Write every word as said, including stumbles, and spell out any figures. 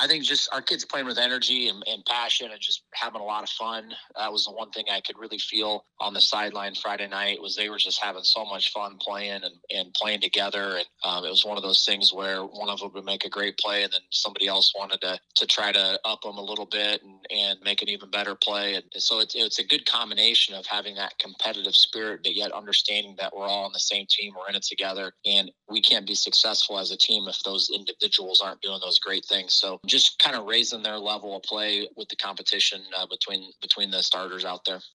I think just our kids playing with energy and, and passion and just having a lot of fun. That was the one thing I could really feel on the sideline Friday night was they were just having so much fun playing and, and playing together. And um, it was one of those things where one of them would make a great play and then somebody else wanted to, to try to up them a little bit and, and make an even better play. And so it's, it's a good combination of having that competitive spirit, but yet understanding that we're all on the same team. We're in it together and we can't be successful as a team if those individuals aren't doing those great things. So just kind of raising their level of play with the competition uh, between between the starters out there.